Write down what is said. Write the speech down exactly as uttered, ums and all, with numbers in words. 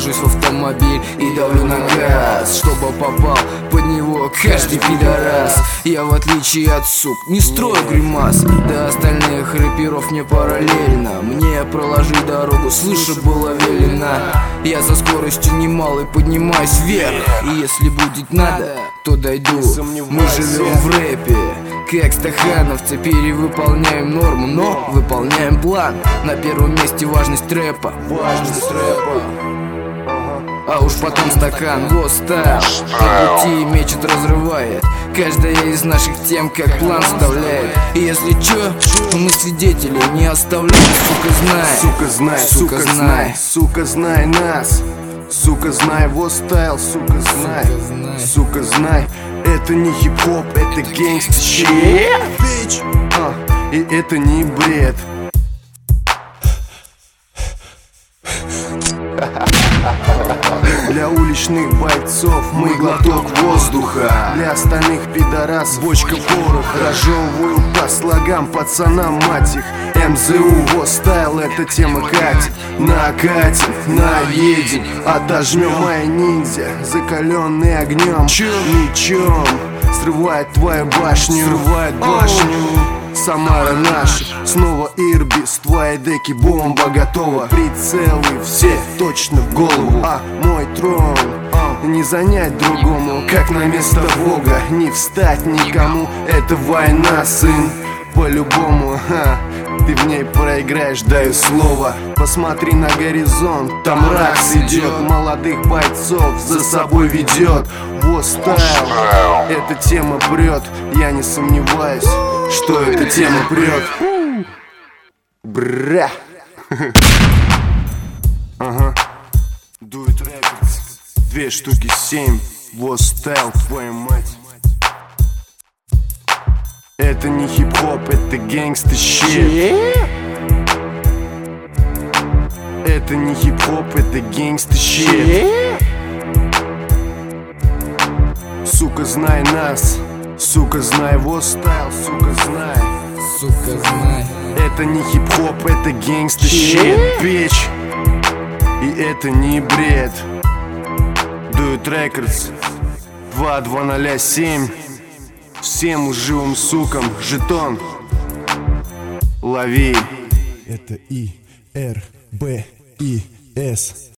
сажусь в автомобиль и давлю на газ, чтобы попал под него каждый пидорас. Я, в отличие от сук, не строю гримас, до остальных рэперов не параллельно. Мне проложить дорогу свыше было велено. Я со скоростью немалой поднимаюсь вверх, и если будет надо, то дойду. Мы живем в рэпе, как стахановцы, перевыполняем норму, но выполняем план. На первом месте важность трэпа, важность трэпа. А уж потом стакан, вот стайл. По пути мечет, разрывает. Каждая из наших тем как план вставляет. И если чё, то мы свидетели не оставляем. Сука, знай, сука, знай, сука, знай, сука, знай нас. Сука, знай, вот стайл, сука, знай, сука, знай. Это не хип-хоп, это гэнгста щит, а, и это не бред. Для уличных бойцов мы глоток воздуха, для остальных пидорас бочка пороха. Разжевываю по слогам пацанам, мать их. эм зэ у, вот стайл, эта тема катит. Накатим, наедем, отожмем. Моя ниндзя, закаленный огнем, мечом срывает твою башню, срывает башню. Самара наша, снова Ирбис, твои деки, бомба готова. Прицелы все точно в голову, а мой трон не занять другому, как на место Бога. Не встать никому, это война, сын, по-любому, ха. Ты в ней проиграешь, даю слово. Посмотри на горизонт, там Ракс идет, молодых бойцов за собой ведет. Вот стайл, эта тема прет, я не сомневаюсь, что эта тема прет. Бра. Ага. Дует Records. Две штуки семь. Вот стайл, твою мать. Это не хип-хоп, это гэнгста щит. Это не хип-хоп, это гэнгста щит. Сука, знай нас. Сука, знай, вот стайл, сука, знай. Сука, знай. Это не хип-хоп, это гэнгста щит, бич. И это не бред. Дует Records. Два два ноль семь. Всем уживым сукам жетон. Лови. Это И, Р, Б, И, С.